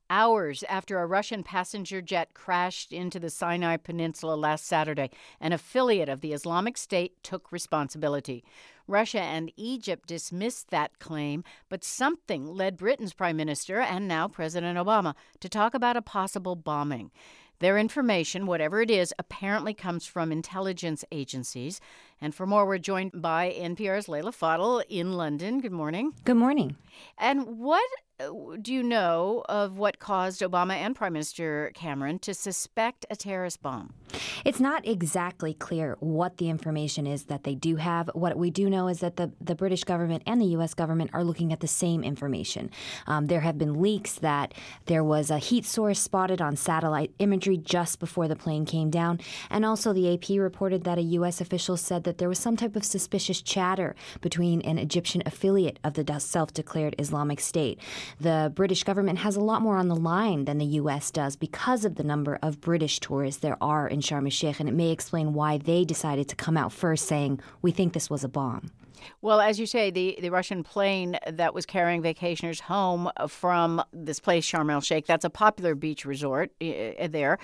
hours after a Russian passenger jet crashed into the Sinai Peninsula last Saturday. An affiliate of the Islamic State took responsibility. Russia and Egypt dismissed that claim, but something led Britain's Prime Minister and now President Obama to talk about a possible bombing. Their information, whatever it is, apparently comes from intelligence agencies. And for more, we're joined by NPR's Leila Fadel in London. Good morning. Good morning. And what do you know of what caused Obama and Prime Minister Cameron to suspect a terrorist bomb? It's not exactly clear what the information is that they do have. What we do know is that the British government and the U.S. government are looking at the same information. There have been leaks that there was a heat source spotted on satellite imagery just before the plane came down. And also the AP reported that a U.S. official said that there was some type of suspicious chatter between an Egyptian affiliate of the self-declared Islamic State. The British government has a lot more on the line than the U.S. does because of the number of British tourists there are in Sharm el-Sheikh, and it may explain why they decided to come out first saying, we think this was a bomb. Well, as you say, the Russian plane that was carrying vacationers home from this place, Sharm el-Sheikh, that's a popular beach resort there.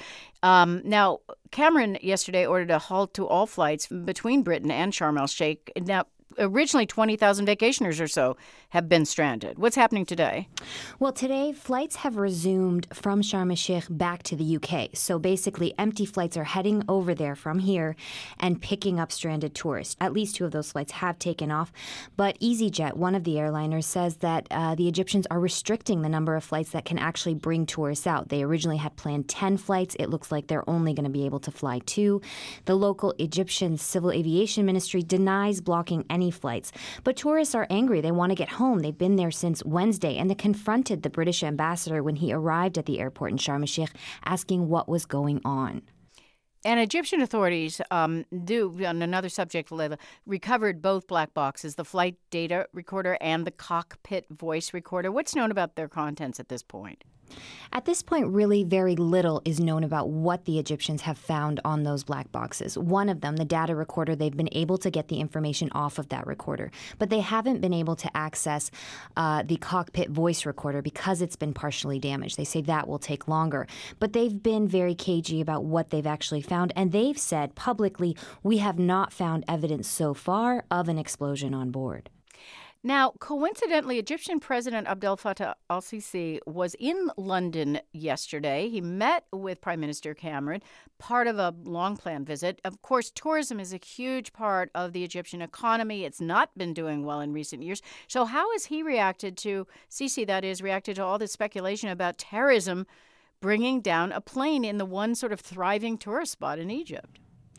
Now, Cameron yesterday ordered a halt to all flights between Britain and Sharm el-Sheikh. Now, originally 20,000 vacationers or so have been stranded. What's happening today? Well, today, flights have resumed from Sharm el-Sheikh back to the UK. So basically, empty flights are heading over there from here and picking up stranded tourists. At least 2 of those flights have taken off. But EasyJet, one of the airliners, says that the Egyptians are restricting the number of flights that can actually bring tourists out. They originally had planned 10 flights. It looks like they're only going to be able to fly 2. The local Egyptian Civil Aviation Ministry denies blocking any flights. But tourists are angry. They want to get home. They've been there since Wednesday, and they confronted the British ambassador when he arrived at the airport in Sharm el-Sheikh, asking what was going on. And Egyptian authorities on another subject, Leila, recovered both black boxes, the flight data recorder and the cockpit voice recorder. What's known about their contents at this point? At this point, really very little is known about what the Egyptians have found on those black boxes. One of them, the data recorder, they've been able to get the information off of that recorder, but they haven't been able to access the cockpit voice recorder because it's been partially damaged. They say that will take longer, but they've been very cagey about what they've actually found, and they've said publicly, we have not found evidence so far of an explosion on board. Now, coincidentally, Egyptian President Abdel Fattah al-Sisi was in London yesterday. He met with Prime Minister Cameron, part of a long-planned visit. Of course, tourism is a huge part of the Egyptian economy. It's not been doing well in recent years. So how has he reacted to, Sisi, that is, reacted to all this speculation about terrorism bringing down a plane in the one sort of thriving tourist spot in Egypt?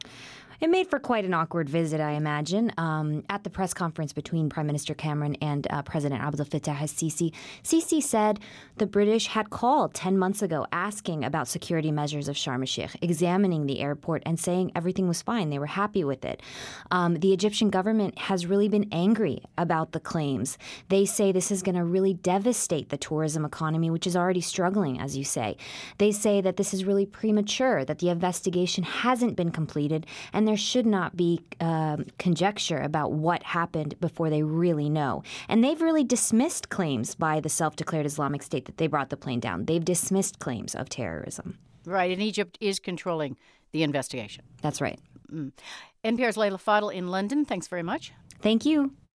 It made for quite an awkward visit, I imagine. At the press conference between Prime Minister Cameron and President Abdel Fattah al-Sisi, Sisi said the British had called 10 months ago asking about security measures of Sharm el-Sheikh, examining the airport and saying everything was fine. They were happy with it. The Egyptian government has really been angry about the claims. They say this is going to really devastate the tourism economy, which is already struggling, as you say. They say that this is really premature, that the investigation hasn't been completed, and there should not be conjecture about what happened before they really know. And they've really dismissed claims by the self-declared Islamic State that they brought the plane down. They've dismissed claims of terrorism. Right, and Egypt is controlling the investigation. That's right. NPR's Leila Fadel in London. Thanks very much. Thank you.